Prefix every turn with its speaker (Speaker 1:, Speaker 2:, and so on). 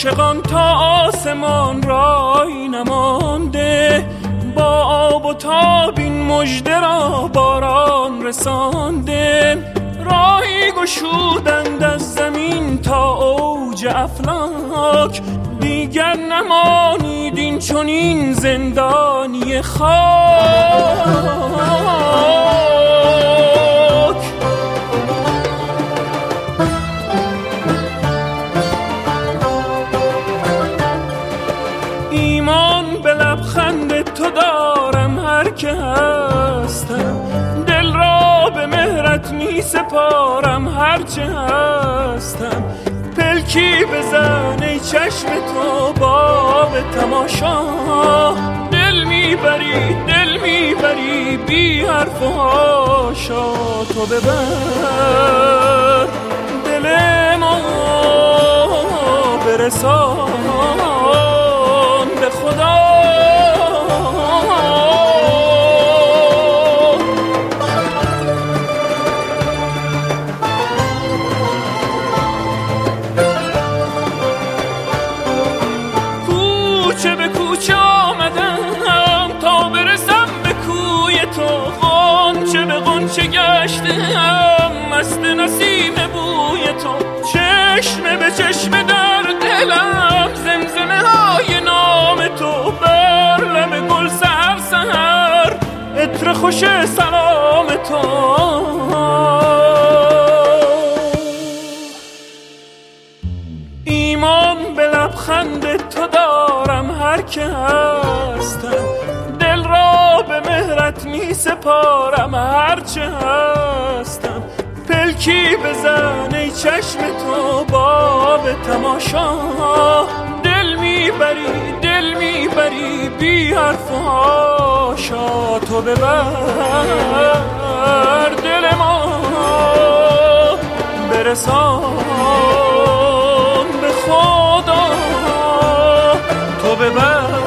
Speaker 1: عاشقان تا آسمان رای نمانده، با آب و تاب این مژده را باران رسانده. راهی گشودند از زمین تا اوج افلاک، دیگر نمانید این چنین زندانی خاک. ایمان به لبخند تو دارم هر که هستم، دل را به مهرت می سپارم هر چه هستم. پلکی بزن ای چشم تو باب تماشا، دل میبری بی حرف و حاشا. تو ببر دل ما برسان به خدا. کوچه به کوچه آمدم تا برسم به کوی تو، غنچه به غنچه گشتم مست نسیم بوی تو. چشم به چشم در دلم زمزمه های نام تو، بر لب گل سحر سحر عطر خوش سلام تو. ایمان به لبخند تو دارم هر که هستم، دل را به مهرت می سپارم هر چه هستم. پلکی بزن ای چشم تو باب تماشا، دل میبری بی حرف و حاشا. تو ببر دل ما برسان به خدا. تو ببر